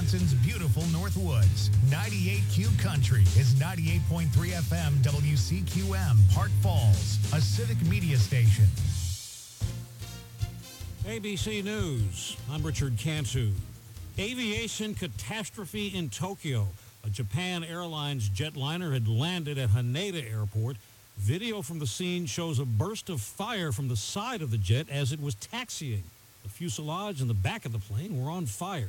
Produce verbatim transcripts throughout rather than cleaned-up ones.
Wisconsin's beautiful Northwoods. ninety-eight Q Country is ninety-eight point three F M W C Q M, Park Falls, a civic media station. A B C News. I'm Richard Cantu. Aviation catastrophe in Tokyo. A Japan Airlines jetliner had landed at Haneda Airport. Video from the scene shows a burst of fire from the side of the jet as it was taxiing. The fuselage and the back of the plane were on fire.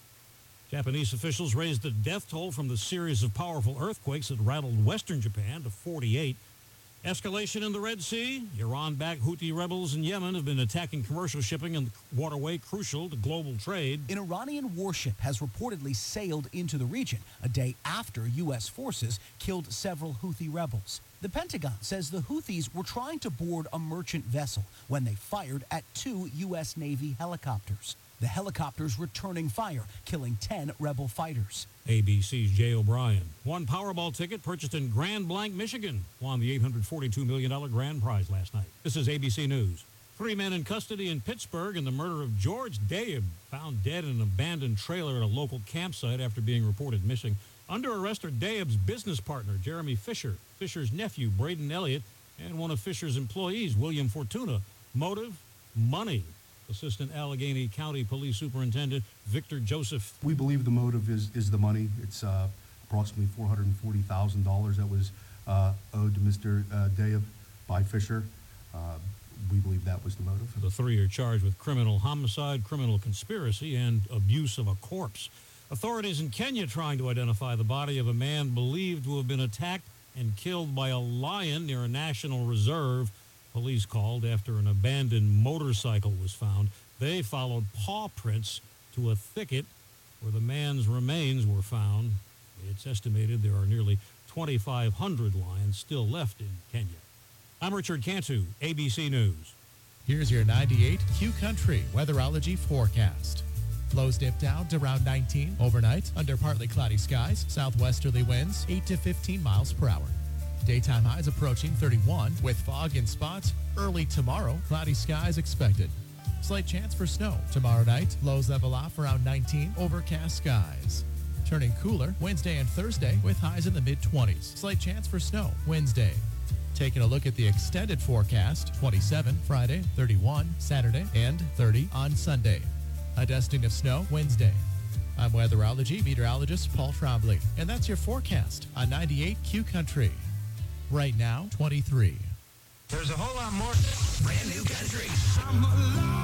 Japanese officials raised the death toll from the series of powerful earthquakes that rattled western Japan to forty-eight. Escalation in the Red Sea. Iran-backed Houthi rebels in Yemen have been attacking commercial shipping and the waterway crucial to global trade. An Iranian warship has reportedly sailed into the region a day after U S forces killed several Houthi rebels. The Pentagon says the Houthis were trying to board a merchant vessel when they fired at two U S Navy helicopters. The helicopters returning fire, killing ten rebel fighters. A B C's Jay O'Brien won Powerball ticket purchased in Grand Blanc, Michigan. Won the eight hundred forty-two million dollars grand prize last night. This is A B C News. Three men in custody in Pittsburgh in the murder of George Daib, found dead in an abandoned trailer at a local campsite after being reported missing. Under arrest are Daib's business partner, Jeremy Fisher, Fisher's nephew, Braden Elliott, and one of Fisher's employees, William Fortuna. Motive? Money. Assistant Allegheny County Police Superintendent Victor Joseph. We believe the motive is, is the money. It's uh, approximately four hundred forty thousand dollars that was uh, owed to Mister Uh, Daib by Fisher. Uh, we believe that was the motive. The three are charged with criminal homicide, criminal conspiracy, and abuse of a corpse. Authorities in Kenya trying to identify the body of a man believed to have been attacked and killed by a lion near a national reserve. Police called after an abandoned motorcycle was found. They followed paw prints to a thicket where the man's remains were found. It's estimated there are nearly twenty-five hundred lions still left in Kenya. I'm Richard Cantu, A B C News. Here's your ninety-eight Q Country weatherology forecast. Lows dip down to around nineteen overnight under partly cloudy skies, southwesterly winds eight to fifteen miles per hour. Daytime highs approaching thirty-one with fog in spots early tomorrow. Cloudy skies expected. Slight chance for snow tomorrow night. Lows level off around nineteen. Overcast skies. Turning cooler Wednesday and Thursday with highs in the mid-twenties. Slight chance for snow Wednesday. Taking a look at the extended forecast. twenty-seven Friday, thirty-one Saturday, and thirty on Sunday. A dusting of snow Wednesday. I'm weatherology meteorologist Paul Trombley, and that's your forecast on ninety-eight Q Country. Right now, twenty-three. There's a whole lot more. Brand new country. I'm a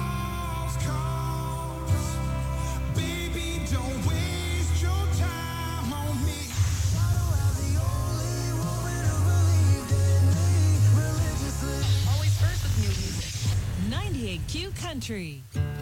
lost cause. Baby, don't waste your time on me. The only woman who believed in me religiously. Always first with new music. ninety-eight Q Country.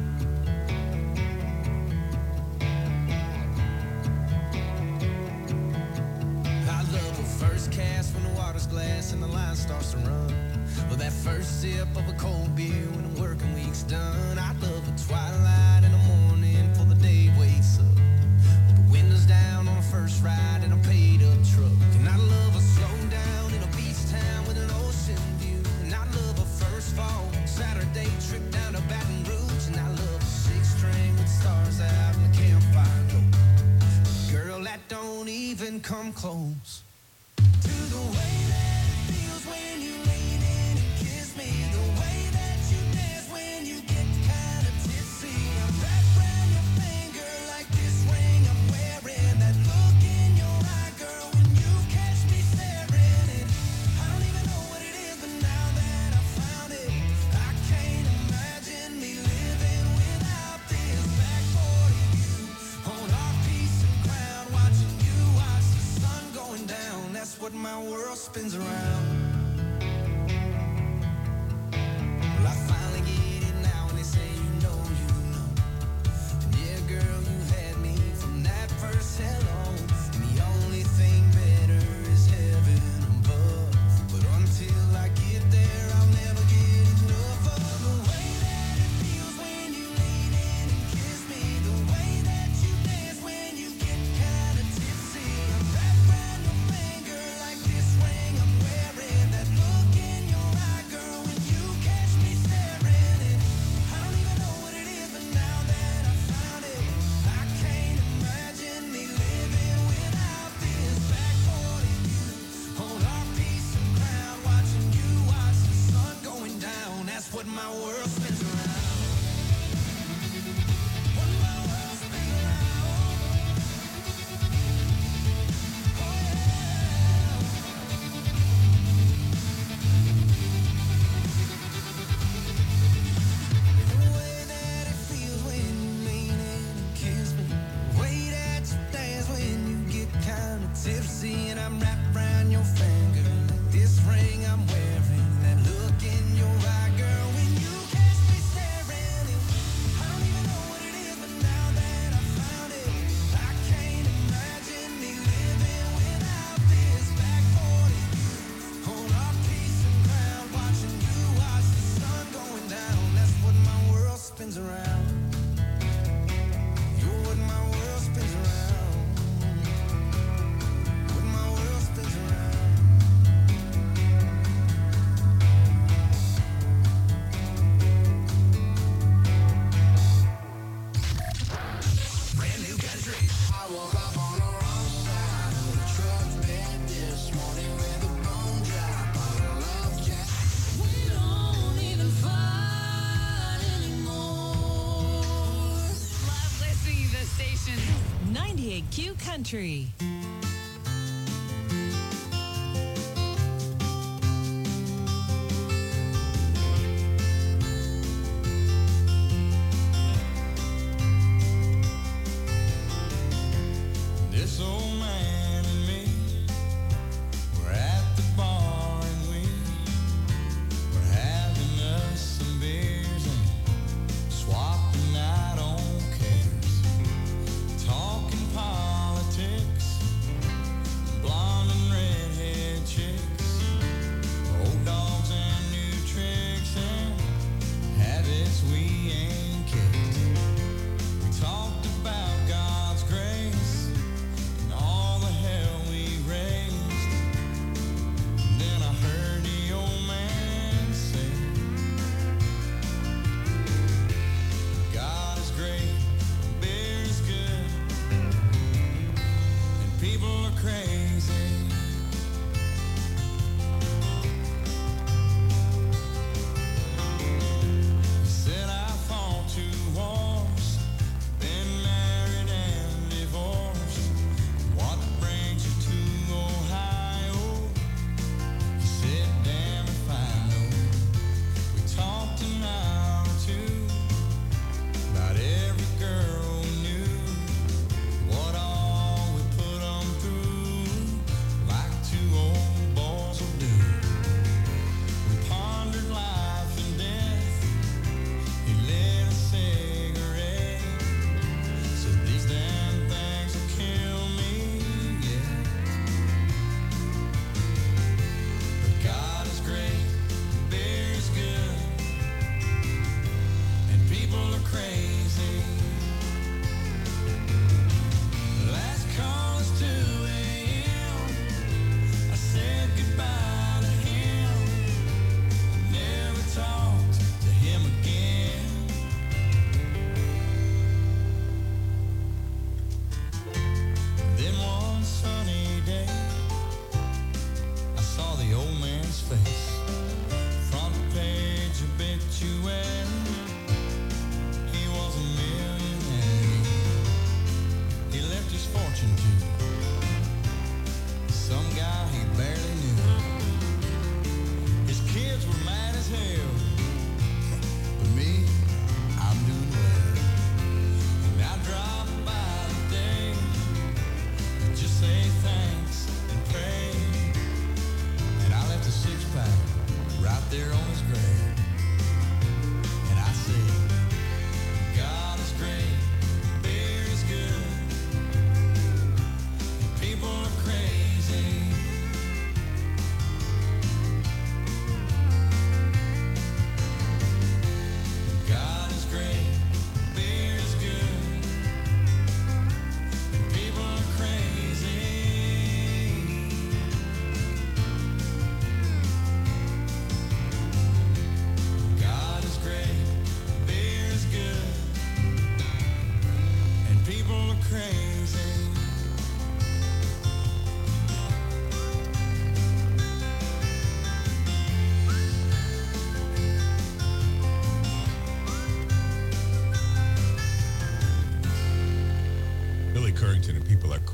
First cast when the water's glass and the line starts to run. Well, that first sip of a cold beer when the working week's done. I love a twilight in the morning before the day wakes up. With the windows down on a first ride in a paid-up truck. And I love a slow down in a beach town with an ocean view. And I love a first fall Saturday trip down to Baton Rouge. And I love a six-string with stars out and a campfire glow. Girl, that don't even come close to the way that it feels when you lean in and kiss me. The way that you dance when you get kind of tipsy. I'm wrapped around your finger like this ring I'm wearing. That look in your eye, girl, when you catch me staring. And I don't even know what it is, but now that I found it, I can't imagine me living without this. Backboard of you on our piece of ground, watching you watch the sun going down. That's what my world spins around. Well, I finally get it now when they say you know, you know. And yeah, girl, you had me from that first hello. And the only thing better is heaven above. But until I get there, I'll never get enough of the way that it feels when you lean in and kiss me. The way that you dance when you get kind of tipsy. I'm wrapped around your finger like this ring I'm wearing. That look in your eye, girl, when you catch me staring. my world spins around. When my world spins around. Oh yeah. The way that it feels when you lean in and kiss me. The way that you dance when you get kind of tipsy and I'm wrapped around your finger. Like this ring I'm wearing, that look in your eye, girl, when you catch me staring. I don't even know what it is, but now that I found it, I can't imagine me living without this. Back forty, hold our peace and ground, watching you watch the sun going down. That's what my world spins around. You're what my world spins around. What my world spins around. Brand new country. I woke up on the wrong side of the truck bed this morning with a bone drop on a love jack. We don't even fight anymore. Love listening to the station. ninety-eight Q Country. This old man and me, we're at the bar and we we're having us some beers and swapping out on cares, talking politics,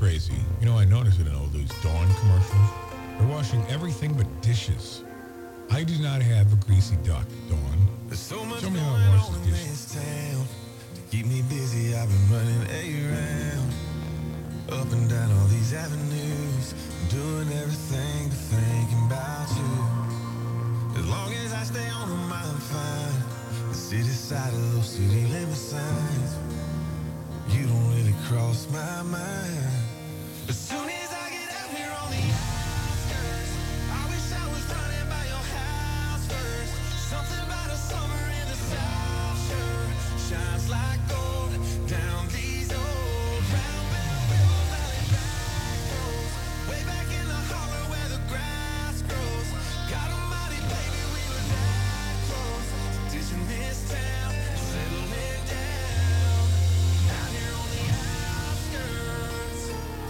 crazy. You know, I noticed it in all those Dawn commercials. They're washing everything but dishes. I do not have a greasy duck, Dawn. There's so much Show me going how to wash on the in dishes. this town. To keep me busy, I've been running around. Up and down all these avenues. Doing everything but thinking about you. As long as I stay on them, I'm fine. The city side of those city limit signs. You don't really cross my mind. As soon as I get out here on the outskirts, I wish I was running by your house first. Something about a summer in the South Shore shines like gold down these old round Bell River Valley back roads. Way back in the holler where the grass grows. God almighty, baby, we were that close. Ditching this town, settling down. Out here on the outskirts.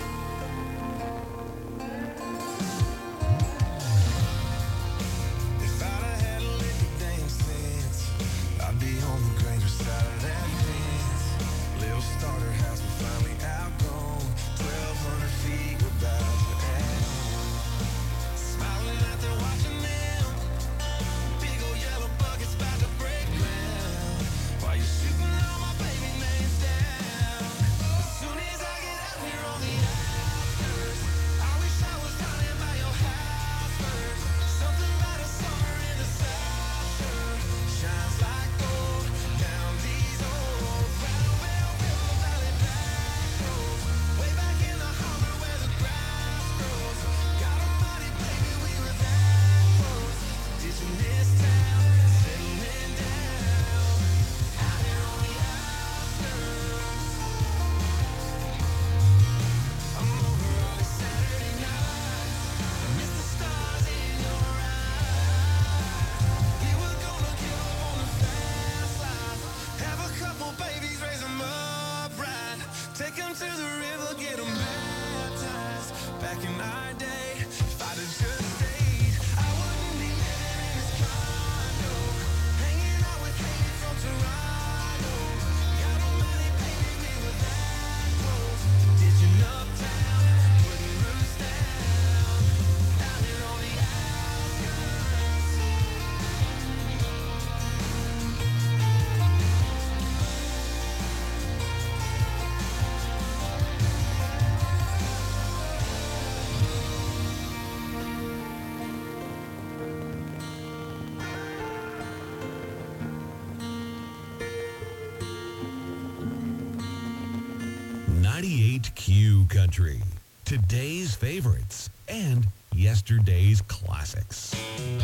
If I'd have had a little damn sense, I'd be on the greater side of that fence. Little starter house will find me outgrown. Twelve hundred feet about to end. Smiling out there watching them. Big old yellow buckets about to break ground. While you're shooting all my baby names down. As soon as I get out here on the outskirts, I wish I was running by your house first. Something about a summer in the South Shore shines like gold down these old round Bell River Valley back roads. Way back in the holler where the grass grows. God almighty, baby, we were that close. Ditching this town, settling down. Out here on the outskirts. I'm over all these Saturday nights. I miss the stars in your eyes. We were gonna give up on the fast life. Have a couple babies, raise them up right. Take them to the river, get them baptized. Back in our day, if I'd have just stayed, I wouldn't be living in this condo. Hanging out with Katie from Toronto. God almighty, baby, we were that close. Ditching uptown, putting roots down. Out here on the outskirts. ninety-eight Q Country. Today's favorites and yesterday's classics.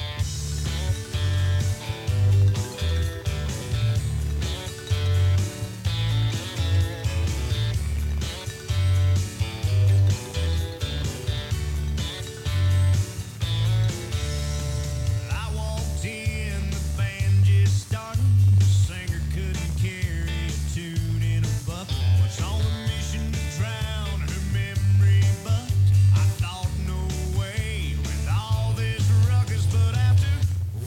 I walked in, the band just started. The singer couldn't carry a tune in a bucket. Was on a mission to drown her memory, but I thought no way with all this ruckus. But after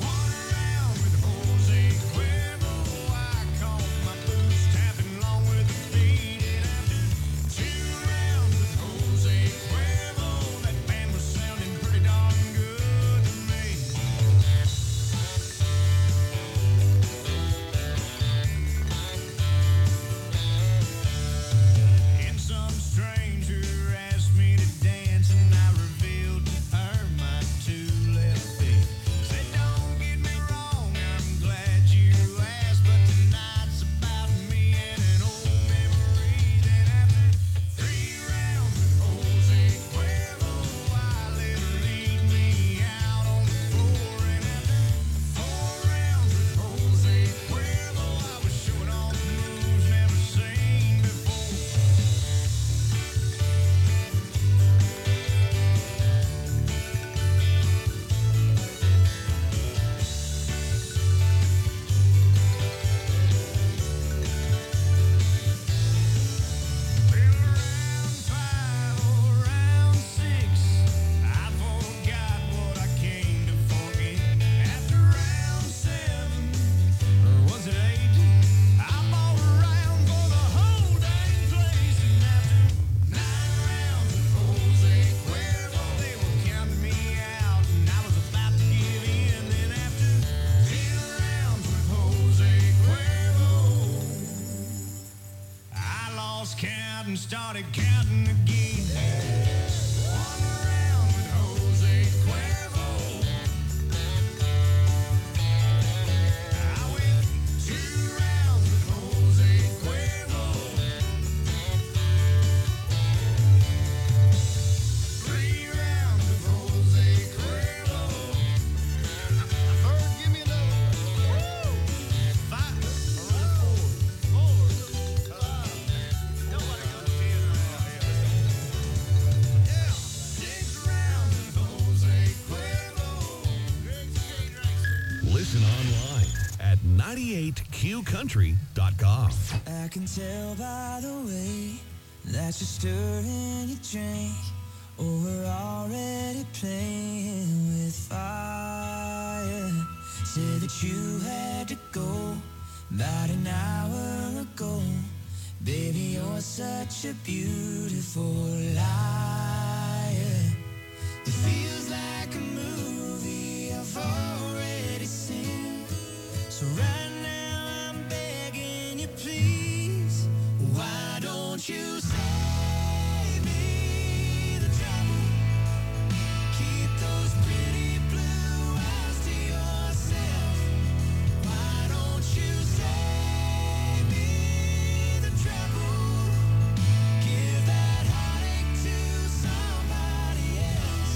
Listen online at ninety-eight Q country dot com. I can tell by the way that you're stirring your drink, or we're already playing with fire. Said that you had to go about an hour ago. Baby, you're such a beautiful liar. It feels like a movie I've already seen. So right now I'm begging you, please, why don't you save me the trouble? Keep those pretty blue eyes to yourself. Why don't you save me the trouble? Give that heartache to somebody else.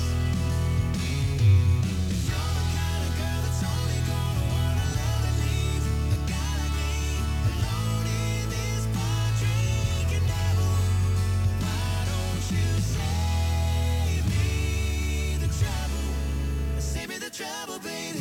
If you're the kind of girl that's only gonna wanna love and leave a guy like me alone in this bar drinking devil, why don't you save me the trouble? Save me the trouble, baby.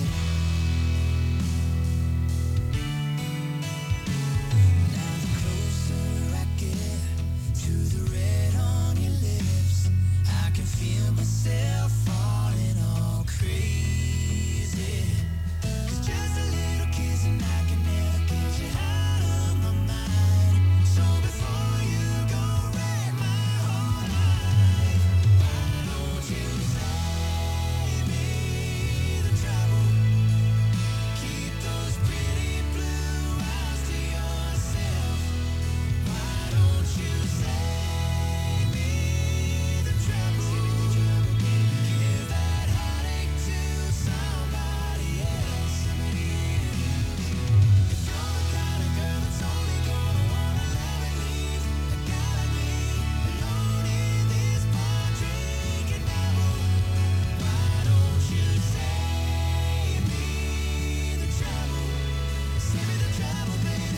Now the closer I get to the red on your lips, I can feel myself falling all crazy. 'Cause just a little kiss and I can never get you out of my mind. So before you go wreck my whole life, why don't you save me the trouble? Keep those pretty blue eyes to yourself. Why don't you save me the trouble? Give that heartache to somebody else. If you're the kind of girl that's only gonna wanna love and leave a guy like me alone in this bar drinking devil, why don't you save me the trouble? Save me the trouble, baby.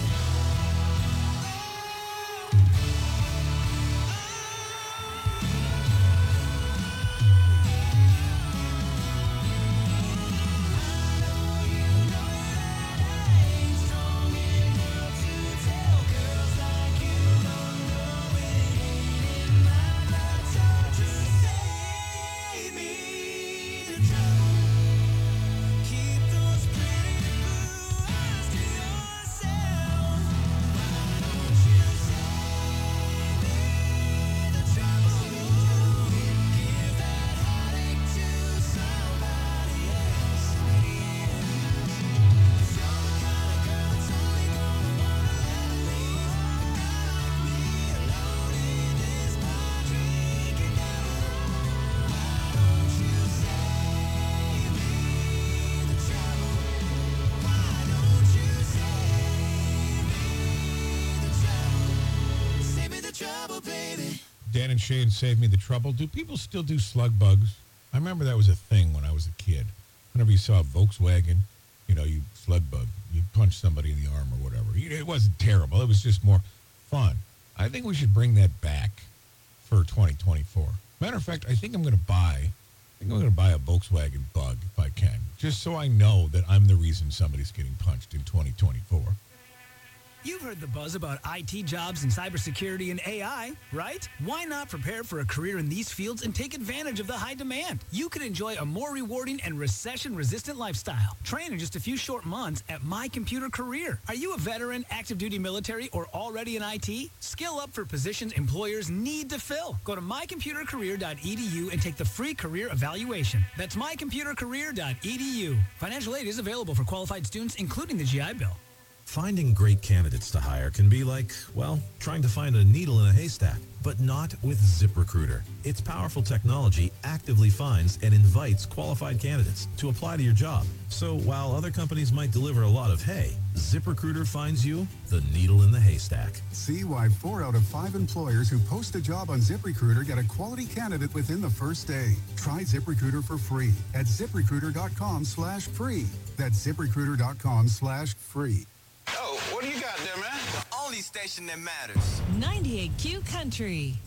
Save me the trouble, baby. Dan and Shane saved me the trouble. Do people still do slug bugs? I remember that was a thing when I was a kid. Whenever you saw a Volkswagen, you know, you slug bug, you punch somebody in the arm or whatever. You- It wasn't terrible. It was just more fun. I think we should bring that back for twenty twenty-four. Matter of fact, I think I'm going to buy, I think I'm going to buy a Volkswagen Bug if I can, just so I know that I'm the reason somebody's getting punched in twenty twenty-four. You've heard the buzz about I T jobs and cybersecurity and A I, right? Why not prepare for a career in these fields and take advantage of the high demand? You could enjoy a more rewarding and recession-resistant lifestyle. Train in just a few short months at My Computer Career. Are you a veteran, active duty military, or already in I T? Skill up for positions employers need to fill. Go to my computer career dot e d u and take the free career evaluation. That's my computer career dot e d u. Financial aid is available for qualified students, including the G I Bill. Finding great candidates to hire can be like, well, trying to find a needle in a haystack, but not with ZipRecruiter. Its powerful technology actively finds and invites qualified candidates to apply to your job. So while other companies might deliver a lot of hay, ZipRecruiter finds you the needle in the haystack. See why four out of five employers who post a job on ZipRecruiter get a quality candidate within the first day. Try ZipRecruiter for free at ZipRecruiter.com slash free. That's ZipRecruiter.com slash free. Oh, what do you got there, man? The only station that matters. ninety-eight Q Country.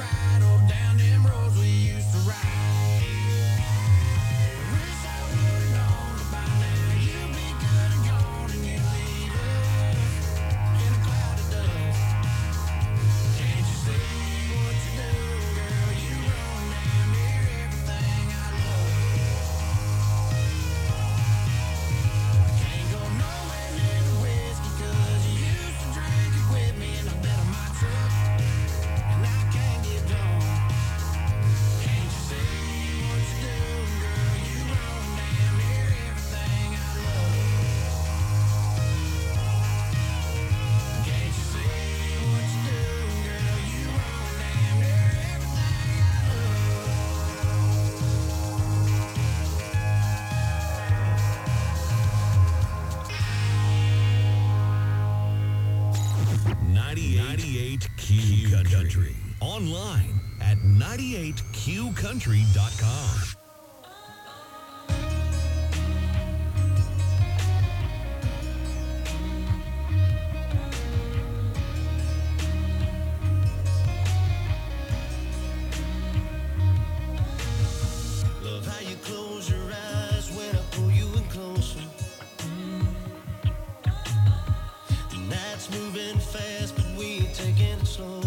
ride all down them roads we used to ride. Wish I would've known by now you'd be good and gone and you leave us in a cloud of dust. Can't you see what you do, girl? You run down near everything I love. Can't go nowhere near the whiskey 'cause you used to drink it with me and I bet on my truck and I can't get done. Can't you see what you do, girl? You run down near everything I love. Can't you see what you do, girl? You run down near everything I ninety-eight Q Country. Online at ninety-eight Q country dot com. love how you close your eyes when I pull you in closer. The night's moving fast, but we ain't taking it slow.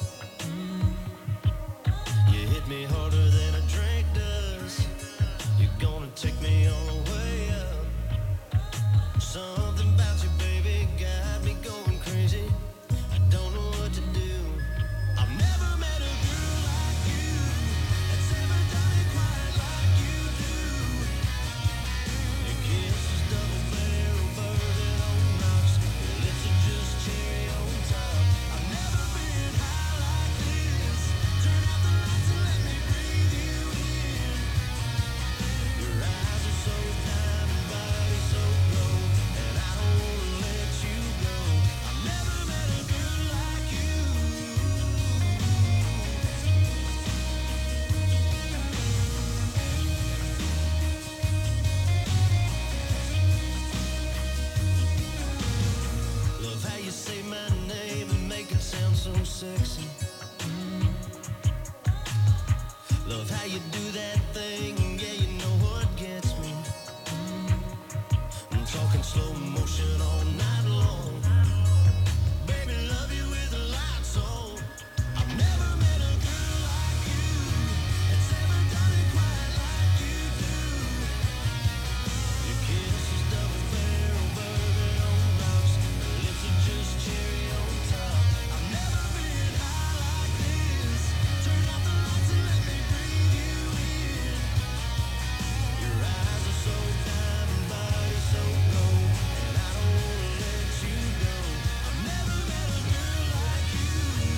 You hit me harder than a drink does. You're gonna take me all the way up. Something about you, baby, got me going crazy. I don't know what to do. I've never met a girl like you that's ever done it quite like you do. Your kiss is double barrel bourbon on rocks. Your lips are just cherry on top. I've never been high like this. Turn out the lights and let me breathe you in. Your eyes are so diamond, body so glow, and I don't wanna let you go. I've never met a girl like you. Love how you say my name and make it sound so sexy. Love how you do that thing, yeah, you know what gets me. I'm talking slow motion all night long. Baby, love you with the lights on. I've never met a girl like you that's ever done it quite like you do. Your kiss is double barrel bourbon on rocks. Your lips are just cherry on top. I've never been high like this. Turn out the lights and let me breathe you in. Your eyes are so diamond, body so gold, and I don't wanna let you go. I've never met a girl like you.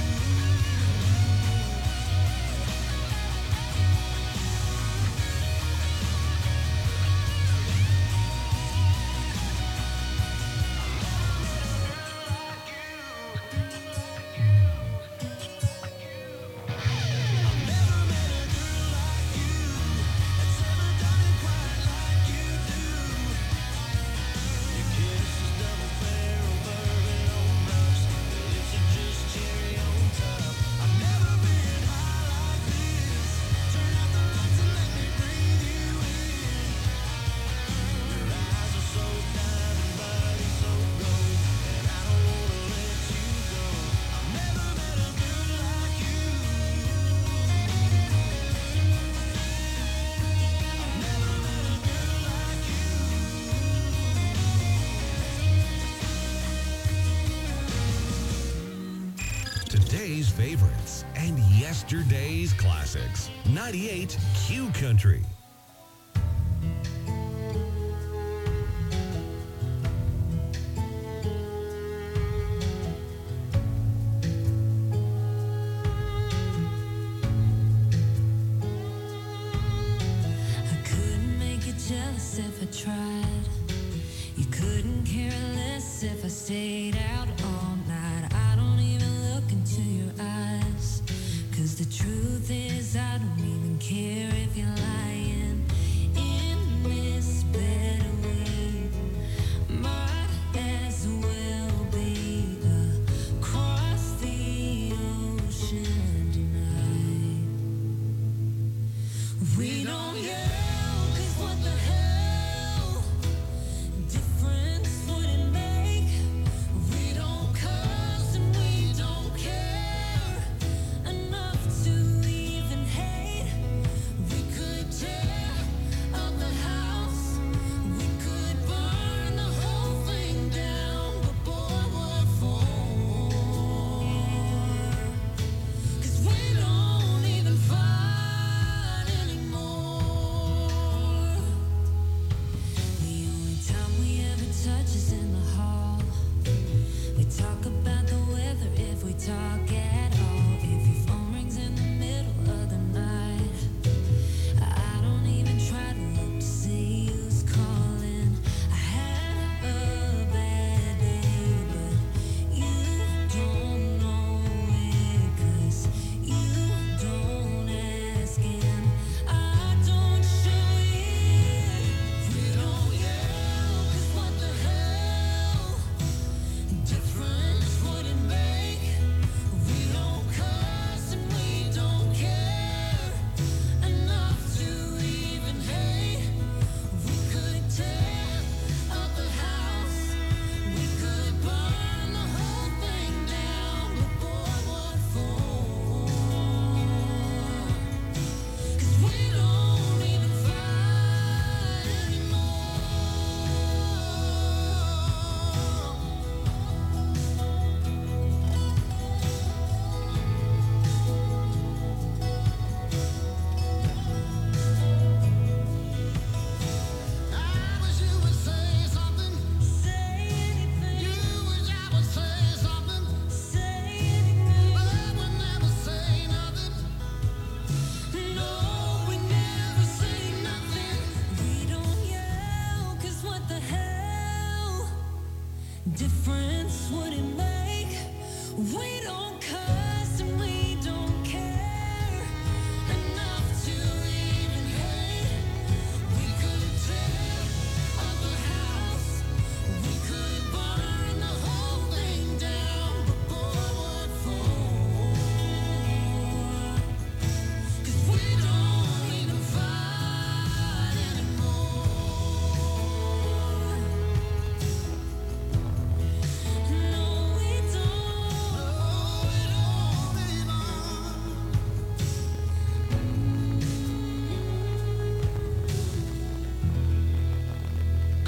Today's favorites and yesterday's classics. ninety-eight Q Country. I couldn't make you jealous if I tried. You couldn't care less if I stayed out all night. I don't even look into your eyes, 'cause the truth is I don't even care if you're lying. In this bed we might as well be across the ocean tonight.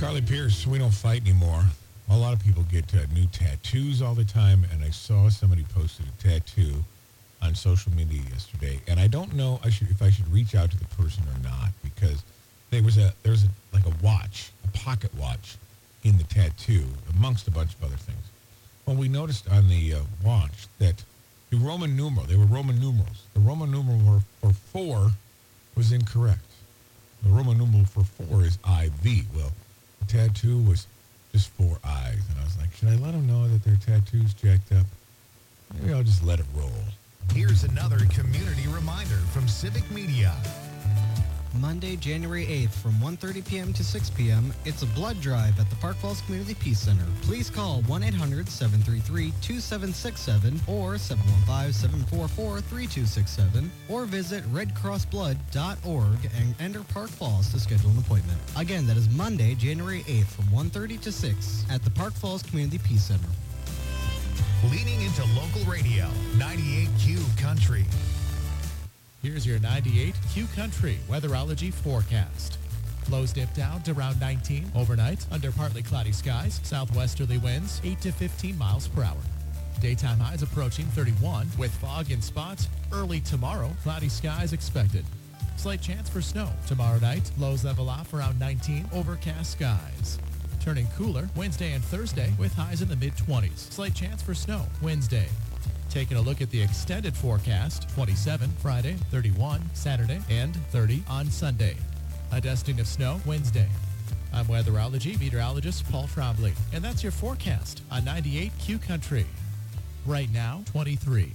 Charlie Pierce, we don't fight anymore. A lot of people get uh, new tattoos all the time, and I saw somebody posted a tattoo on social media yesterday, and I don't know I should, if I should reach out to the person or not, because there was a there was a, like a watch, a pocket watch, in the tattoo, amongst a bunch of other things. Well, we noticed on the uh, watch that the Roman numeral, they were Roman numerals. The Roman numeral for four was incorrect. The Roman numeral for four is I V. Well, the tattoo was just four I's. And I was like, should I let them know that their tattoo's jacked up? Maybe I'll just let it roll. Here's another community reminder from Civic Media. Monday, January eighth from one thirty p.m. to six p.m. It's a blood drive at the Park Falls Community Peace Center. Please call one eight hundred seven three three two seven six seven or seven one five seven four four three two six seven or visit red cross blood dot org and enter Park Falls to schedule an appointment. Again, that is Monday, January eighth from one thirty to six at the Park Falls Community Peace Center. Leading into local radio, ninety-eight Q Country. Here's your ninety-eight Q Country weatherology forecast. Lows dip down to around nineteen overnight under partly cloudy skies, southwesterly winds eight to fifteen miles per hour. Daytime highs approaching thirty-one with fog in spots early tomorrow. Cloudy skies expected. Slight chance for snow tomorrow night. Lows level off around nineteen, overcast skies. Turning cooler Wednesday and Thursday with highs in the mid-twenties. Slight chance for snow Wednesday. Taking a look at the extended forecast, twenty-seven Friday, thirty-one Saturday, and thirty on Sunday. A dusting of snow Wednesday. I'm weatherology meteorologist Paul Trombley, and that's your forecast on ninety-eight Q Country. Right now, twenty-three.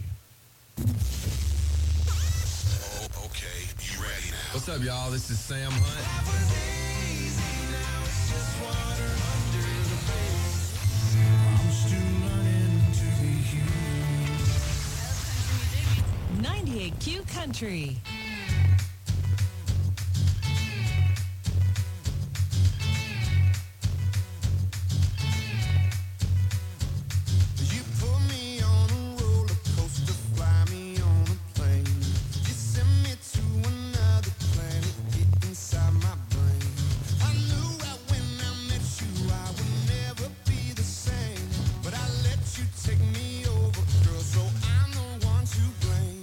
Oh, okay, you ready now? What's up, y'all? This is Sam Hunt. ninety-eight Q Country. You put me on a roller coaster, fly me on a plane. You send me to another planet, get inside my brain. I knew right when I met you I would never be the same, but I let you take me over, girl, so I'm the one to blame.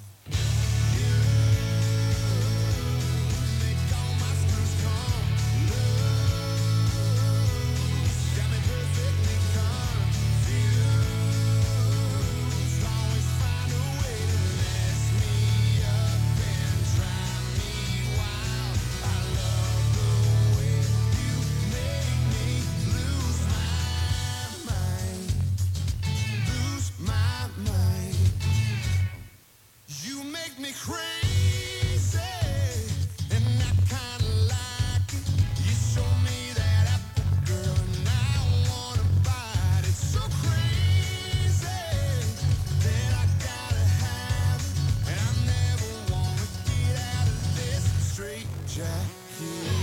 Me crazy, and I kinda like it. You show me that apple, girl, and I wanna bite it. So crazy that I gotta have it, and I never wanna get out of this straight jacket.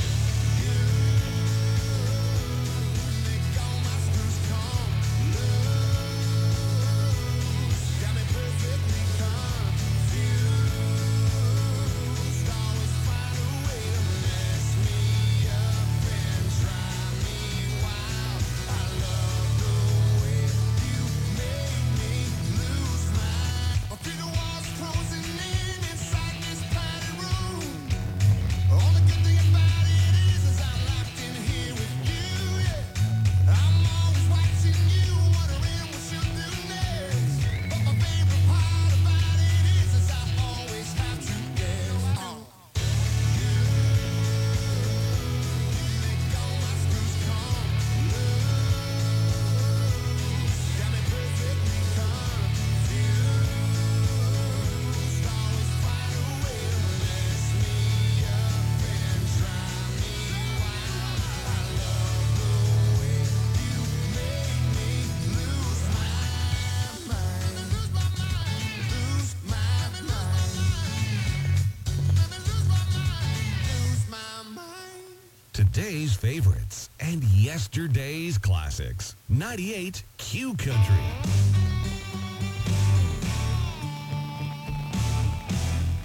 Today's favorites and yesterday's classics. ninety-eight Q Country.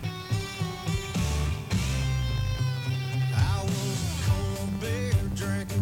I was a cold beer drinking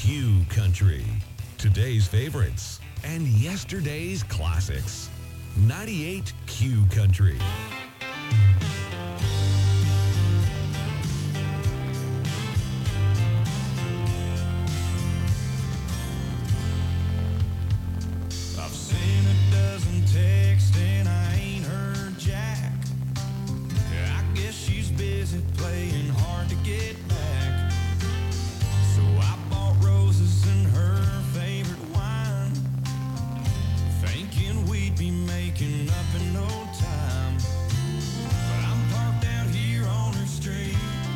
Q Country. Today's favorites and yesterday's classics. ninety-eight Q Country. I've seen a dozen texts and I ain't heard Jack. I guess she's busy playing hard to get back. So I bought roses and her favorite wine, thinking we'd be making up in no time. But I'm parked out here on her street.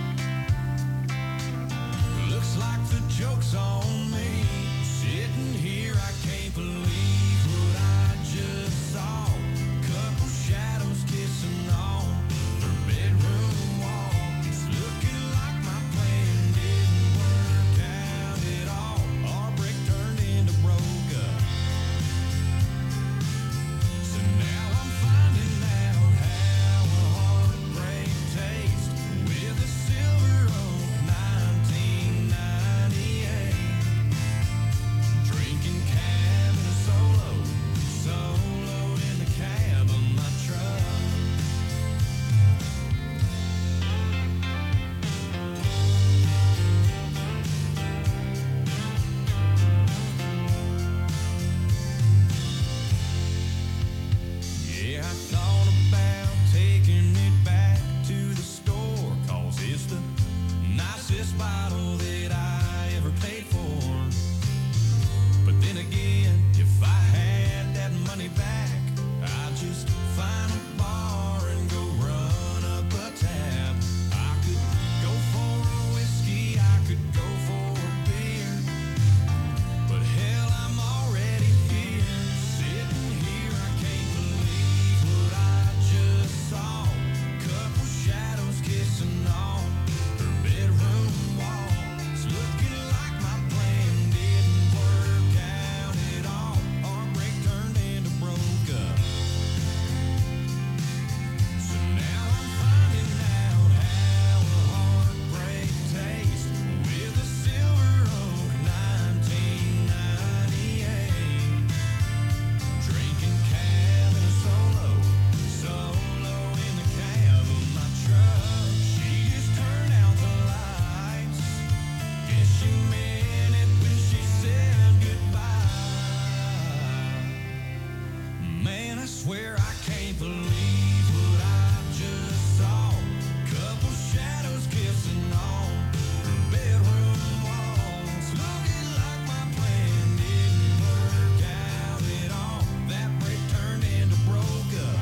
Looks like the joke's on me. Sitting here, I can't believe what I just saw. Couple shadows kissing on her bedroom wall. It's looking like my plan didn't work out at all. Our break turned into broke up. So now I'm finding out how a heartbreak tastes with a Silver Oak nineteen ninety-eight. Drinking cab in a solo, solo in the cab of my truck. Yeah, I thought about taking it back to the store, 'cause it's the nicest bottle that I ever paid for. But then again, if I had that money back, I'd just find a bar and go run up a tab. I could go for a whiskey, I could go for a beer, but hell, I'm already here. Sitting here, I can't believe what I just saw. Couple shadows kissing on her bedroom wall. It's looking like my plan didn't work out at all. Our break turned into broke up. So now I'm finding out how a heartbreak tastes with a Silver Oak nineteen ninety-eight. Drinking cab in a solo, solo in the cab of my truck. She just turned out the lights. Guess she meant it when she said goodbye. Man, I swear I can't believe what I just saw. Couple shadows kissing on her bedroom walls. Looking like my plan didn't work out at all. That break turned into broke up.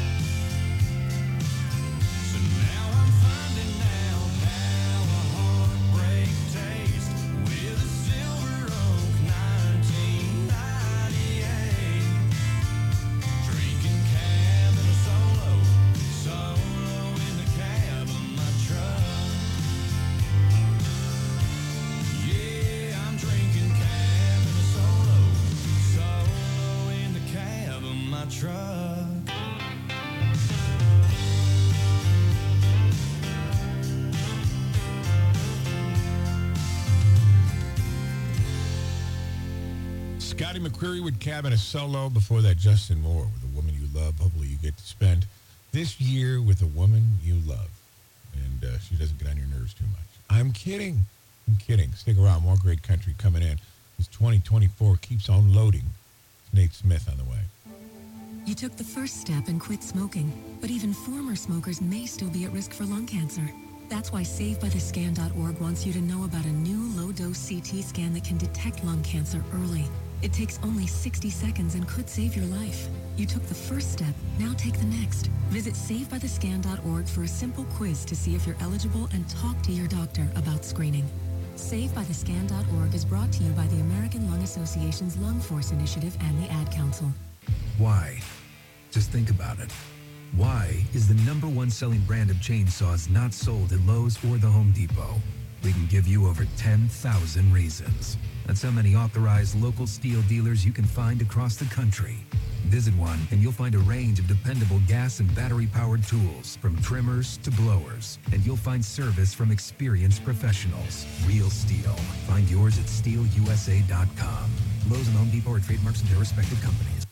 So now I'm finding out how a heartbreak tastes with a Silver Oak nineteen ninety-eight. Drinking cab in a solo, solo in the cab of my truck. Yeah, I'm drinking cab in a solo, solo in the cab of my truck. Scotty McCreery with Cab in a Solo. Before that, Justin Moore with A Woman You Love. Hopefully you get to spend this year with a woman you love. And uh, she doesn't get on your nerves too much. I'm kidding. I'm kidding. Stick around. More great country coming in. This twenty twenty-four keeps on loading. Nate Smith on the way. You took the first step and quit smoking, but even former smokers may still be at risk for lung cancer. That's why Save By The Scan dot org wants you to know about a new low-dose C T scan that can detect lung cancer early. It takes only sixty seconds and could save your life. You took the first step, now take the next. Visit Save By The Scan dot org for a simple quiz to see if you're eligible and talk to your doctor about screening. Save By The Scan dot org is brought to you by the American Lung Association's Lung Force Initiative and the Ad Council. Why? Just think about it. Why is the number one selling brand of chainsaws not sold at Lowe's or the Home Depot? We can give you over ten thousand reasons. That's how many authorized local steel dealers you can find across the country. Visit one and you'll find a range of dependable gas and battery-powered tools, from trimmers to blowers. And you'll find service from experienced professionals. Real STIHL. Find yours at steel u s a dot com. Lowe's and Home Depot are trademarks of their respective companies.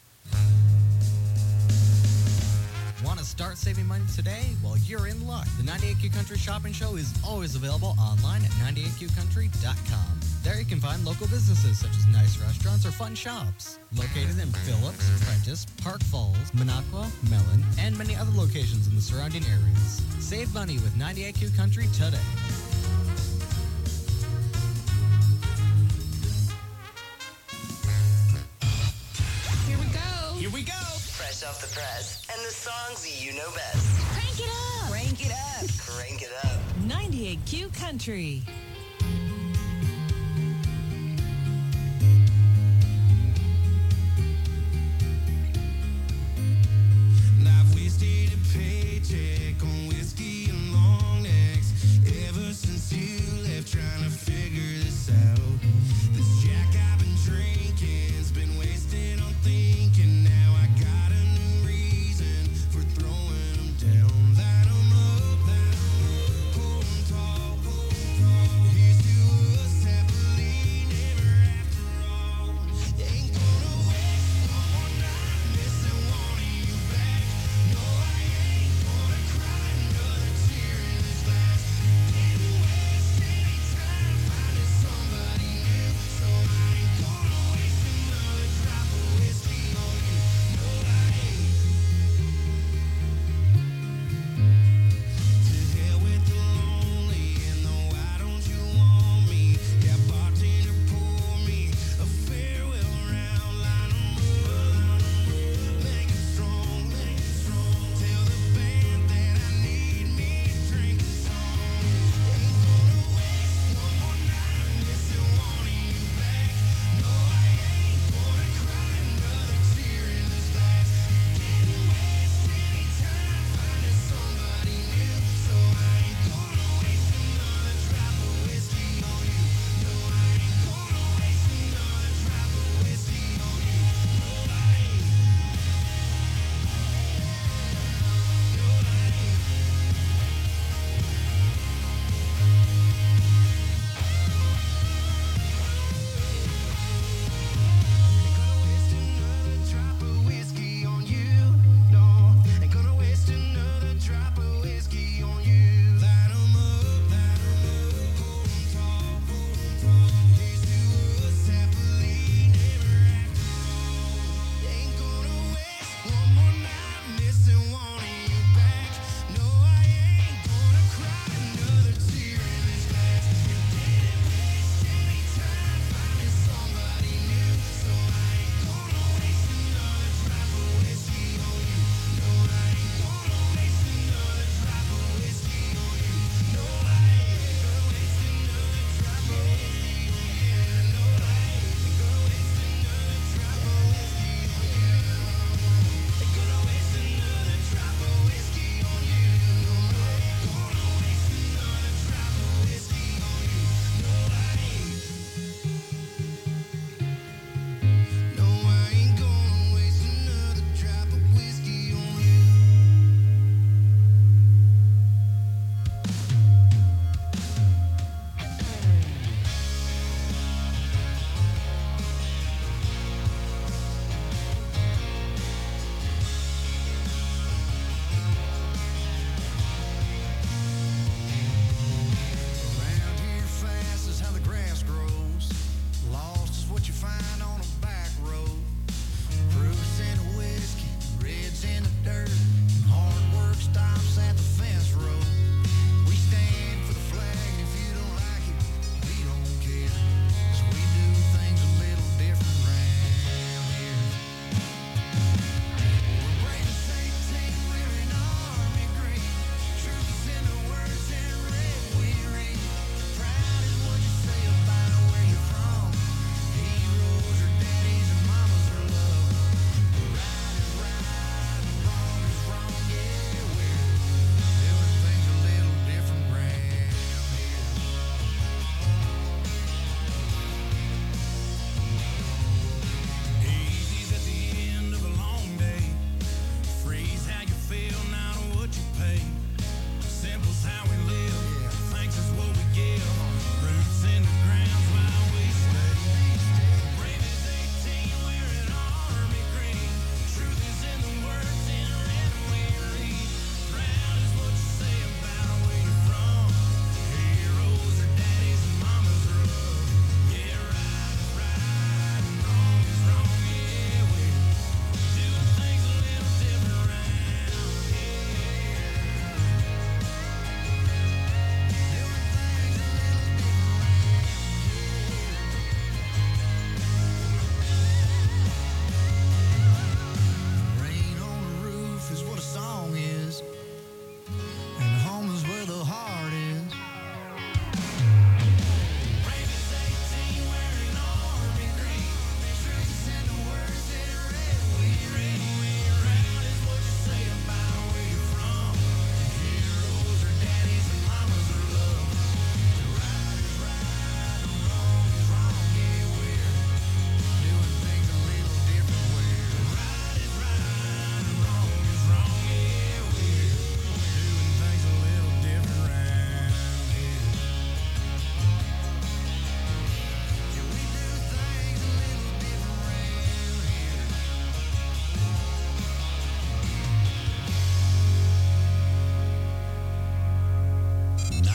Want to start saving money today? Well, you're in luck. The ninety-eight Q Country Shopping Show is always available online at ninety-eight q country dot com. There you can find local businesses such as nice restaurants or fun shops. Located in Phillips, Prentice, Park Falls, Minocqua, Mellon, and many other locations in the surrounding areas. Save money with ninety-eight Q Country today. Here we go. Here we go. Fresh off the press. And the songs you know best. Crank it up. Crank it up. Crank it up. ninety-eight Q Country. I've wasted a paycheck on whiskey and long necks ever since you left, trying to figure this out. This Jack I've been drinking's been wasted on thinking. Now I got a new reason for throwing them down. Light 'em up, light 'em up, hold 'em tall, hold 'em tall.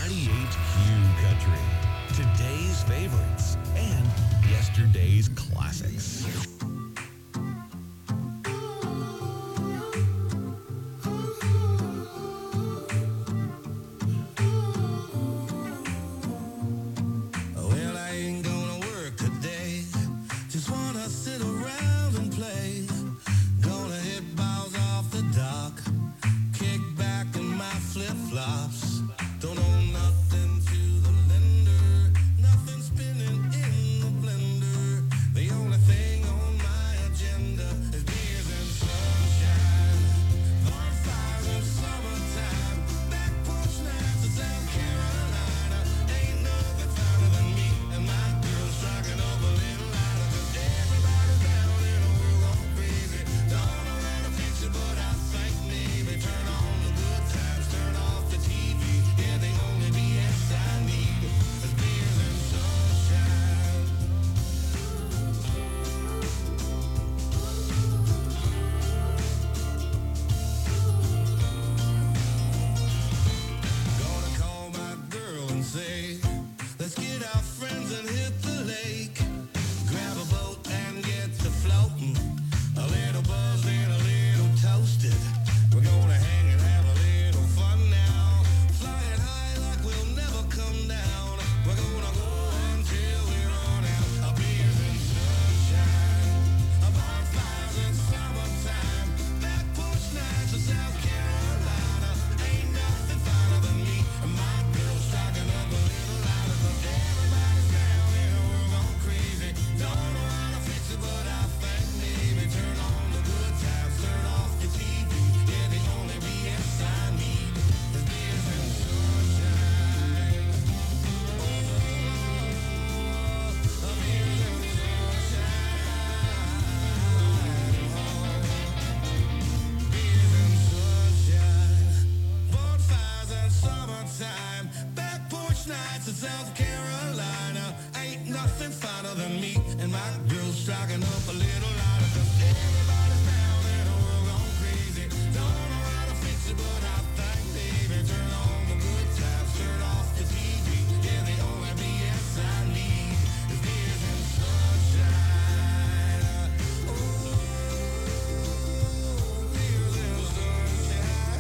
ninety-eight Q Country. Today's favorites and yesterday's classics. Well, I ain't gonna work today. Just wanna sit around and play. Gonna hit balls off the dock. Kick back in my flip-flops. Don't owe nothing to the lender. Nothing spinning in the blender. The only thing on my agenda is beers and sunshine. Bonfires in summertime. Back porch nights in South Carolina. Ain't nothing finer than me and my girl striking up a little lighter. 'Cause everybody's down in a world gone crazy. Don't know how to fix it, but I think maybe turn on the good times, turn off the T V. Yeah, the only B S I need is beers and sunshine. Gonna call my girl and say, let's get our friends and hit the lake. Grab a boat and get to floating. A little buzzed and a little toasted. We're gonna hang and have a little fun now. Flying high like we'll never come down. We're gonna go until we run out. A beers and sunshine. A bonfires in summertime. Back porch nights in South Carolina. Ain't nothing finer than me and my girl striking up a little lighter. 'Cause everybody's down in a world gone crazy. Don't know how to fix it, but I think maybe turn on the good times, turn off the T V. Yeah, the only B S I need is beers and sunshine. Oh, a beers and sunshine. Beers and sunshine. Bonfires and summertime. Back porch nights in South Carolina. Ain't nothing finer than me and my girl striking up a little lighter. 'Cause everybody's down in a world gone crazy. Don't know how to fix it, but I think maybe turn on the good times, turn off the T V. Yeah, the only B S I need is beers and sunshine. Oh, beers and sunshine.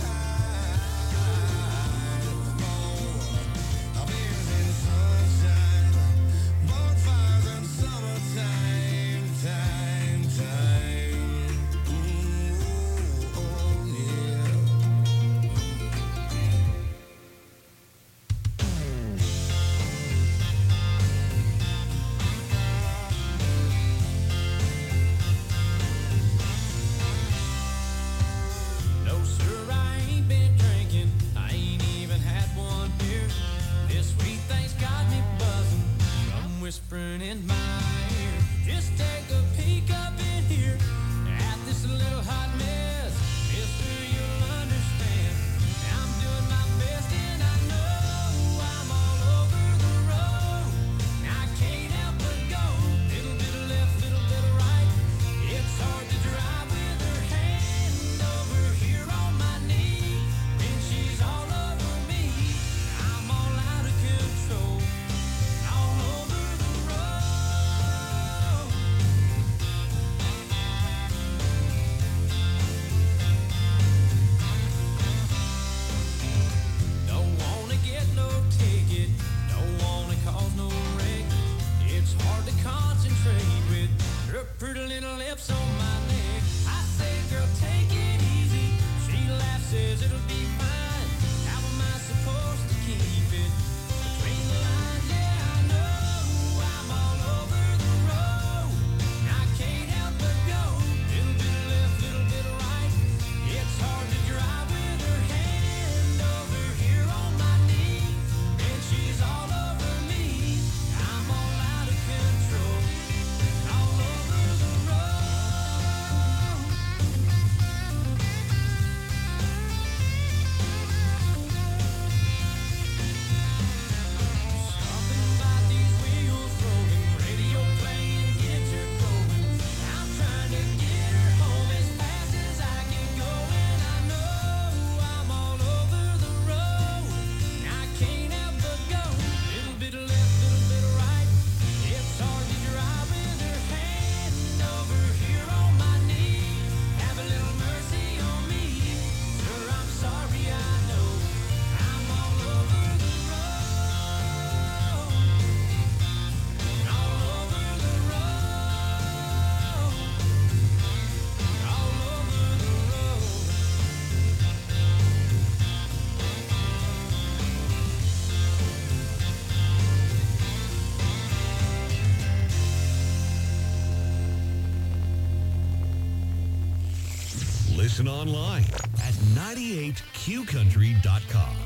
Oh, beers and sunshine. Bonfires and summertime, time, time. Ooh, oh, yeah. Listen online at ninety-eight q country dot com.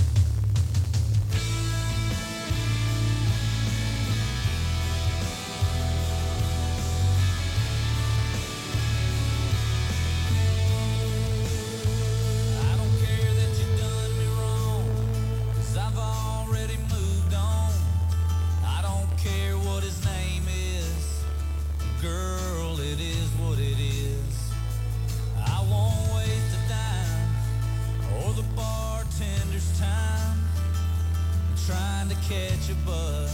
Catch a buzz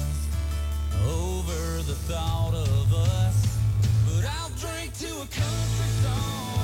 over the thought of us, but I'll drink to a country song.